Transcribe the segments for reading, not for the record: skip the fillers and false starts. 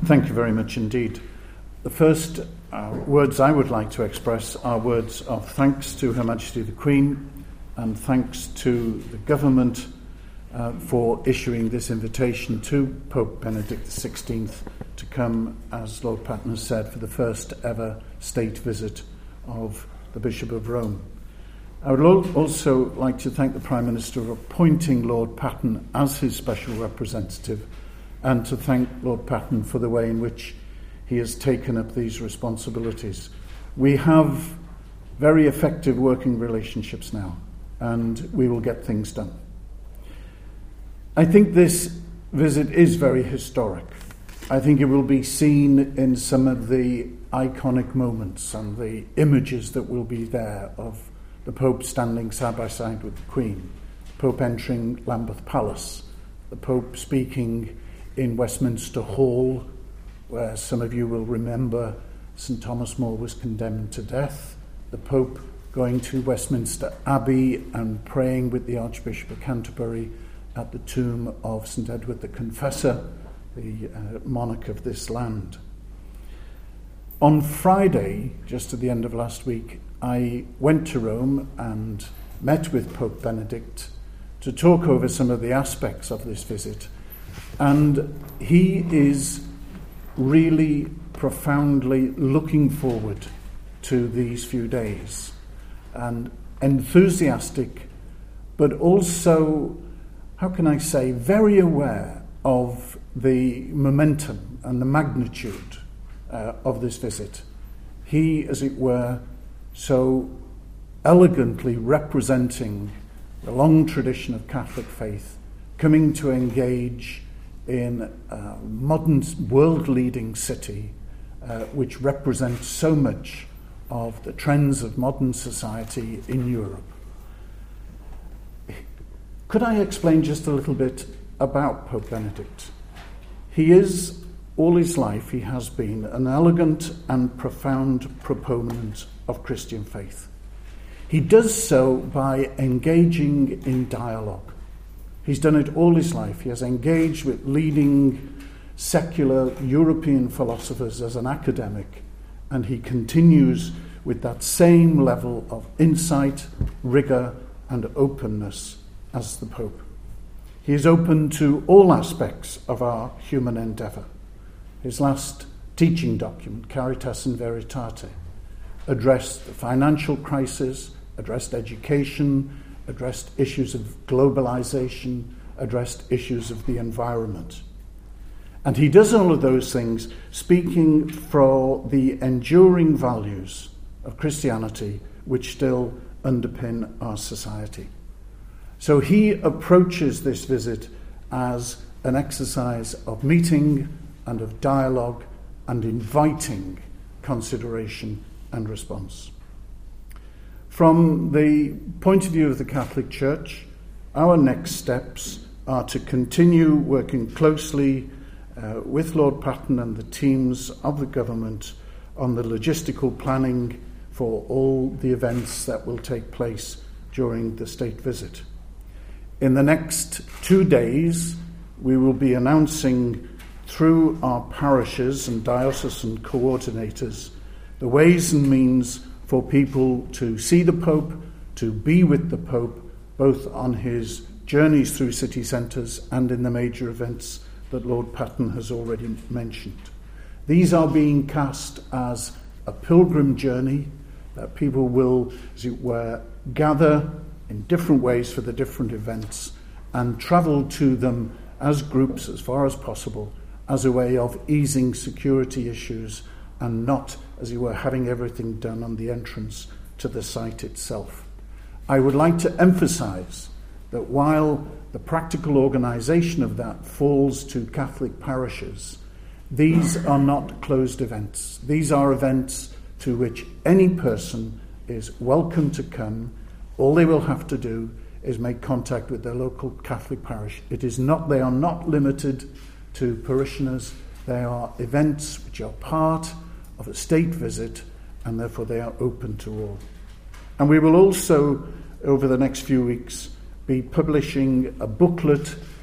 Thank you very much indeed. The first words I would like to express are words of thanks to Her Majesty the Queen and thanks to the government for issuing this invitation to Pope Benedict XVI to come, as Lord Patten has said, for the first ever state visit of the Bishop of Rome. I would also like to thank the Prime Minister for appointing Lord Patten as his special representative, and to thank Lord Patten for the way in which he has taken up these responsibilities. We have very effective working relationships now, and we will get things done. I think this visit is very historic. I think it will be seen in some of the iconic moments and the images that will be there of the Pope standing side by side with the Queen, the Pope entering Lambeth Palace, the Pope speaking in Westminster Hall, where some of you will remember St Thomas More was condemned to death, the Pope going to Westminster Abbey and praying with the Archbishop of Canterbury at the tomb of St Edward the Confessor, the monarch of this land. On Friday, just at the end of last week, I went to Rome and met with Pope Benedict to talk over some of the aspects of this visit. And he is really profoundly looking forward to these few days and enthusiastic, but also, how can I say, very aware of the momentum and the magnitude of this visit. He, as it were, so elegantly representing the long tradition of Catholic faith, coming to engage in a modern world-leading city which represents so much of the trends of modern society in Europe. Could I explain just a little bit about Pope Benedict? He is, all his life, he has been an elegant and profound proponent of Christian faith. He does so by engaging in dialogue. He's done it all his life. He has engaged with leading secular European philosophers as an academic, and he continues with that same level of insight, rigour, and openness as the Pope. He is open to all aspects of our human endeavour. His last teaching document, Caritas in Veritate, addressed the financial crisis, addressed education, addressed issues of globalization, addressed issues of the environment. And he does all of those things speaking for the enduring values of Christianity which still underpin our society. So he approaches this visit as an exercise of meeting and of dialogue and inviting consideration and response. From the point of view of the Catholic Church, our next steps are to continue working closely with Lord Patten and the teams of the government on the logistical planning for all the events that will take place during the state visit. In the next 2 days, we will be announcing through our parishes and diocesan coordinators the ways and means for people to see the Pope, to be with the Pope, both on his journeys through city centres and in the major events that Lord Patten has already mentioned. These are being cast as a pilgrim journey that people will, as it were, gather in different ways for the different events and travel to them as groups as far as possible as a way of easing security issues and not, as it were, having everything done on the entrance to the site itself. I would like to emphasise that while the practical organisation of that falls to Catholic parishes, these are not closed events. These are events to which any person is welcome to come. All they will have to do is make contact with their local Catholic parish. They are not limited to parishioners. They are events which are part of a state visit, and therefore they are open to all. And we will also, over the next few weeks, be publishing a booklet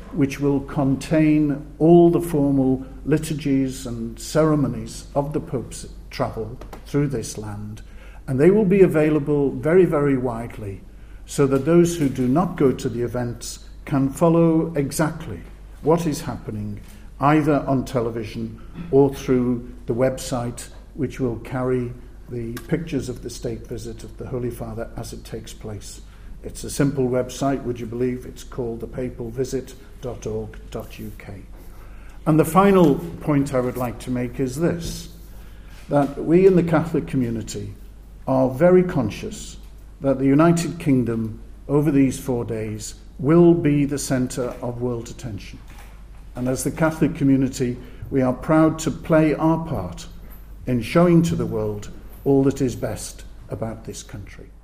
which will contain all the formal liturgies and ceremonies of the Pope's travel through this land. And they will be available very, very widely, so that those who do not go to the events can follow exactly what is happening, either on television or through the website, which will carry the pictures of the state visit of the Holy Father as it takes place. It's a simple website, would you believe? It's called thepapalvisit.org.uk. And the final point I would like to make is this, that we in the Catholic community are very conscious that the United Kingdom over these 4 days will be the centre of world attention. And as the Catholic community, we are proud to play our part in showing to the world all that is best about this country.